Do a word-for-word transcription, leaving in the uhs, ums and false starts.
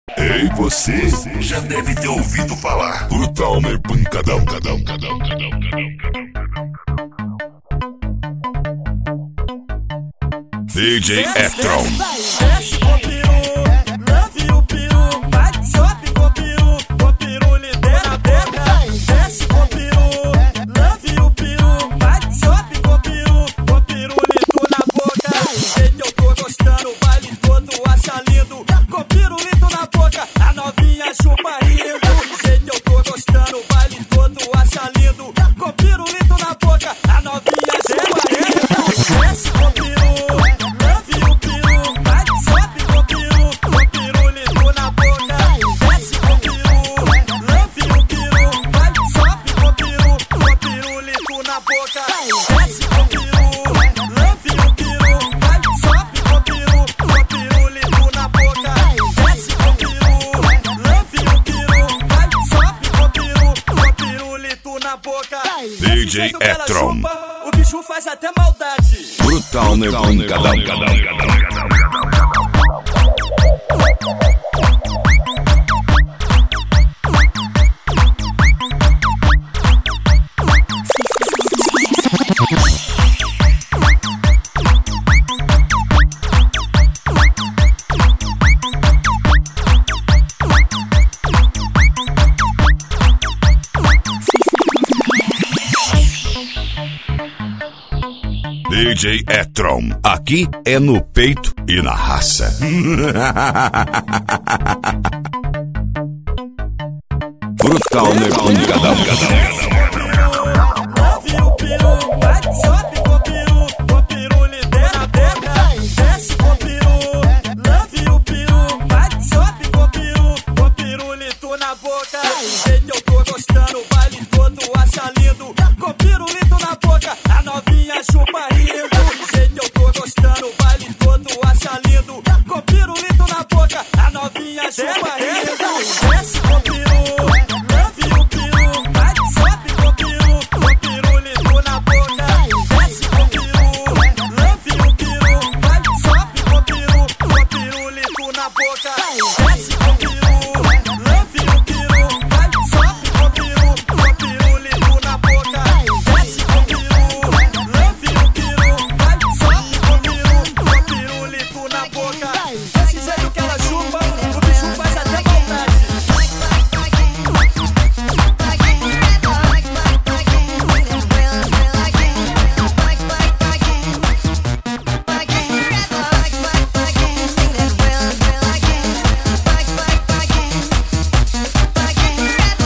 Ei, você já deve ter ouvido falar Brutal né pancadão, cadão, cadão, cadão, D J Etron. Desce com peru, love o peru, vai, sobe com peru, com peru lidera a beca. Desce com peru, love o peru, vai, sobe com peru, com peru lito na boca. Do jeito eu tô gostando, o baile todo acha lindo, com pirulito na boca, a novinha chupa rindo. Do jeito eu tô gostando, o baile todo acha lindo, com pirulito na boca, a novinha chupa rindo. Desce com peru. D J Etron. O bicho faz até maldade. Brutal né pancadão, cadão, cadão. D J Etron, aqui é no peito e na raça. Brutal né pancadão, cadão. Chupa rindo, do jeito eu tô gostando, o baile todo acha lindo, com pirulito na boca, a novinha chupa rindo. Desce com peru, love o peru, vai, sobe com peru, com pirulito na boca. Desce com peru, love o peru, vai, sobe com peru, com pirulito na boca. Desce com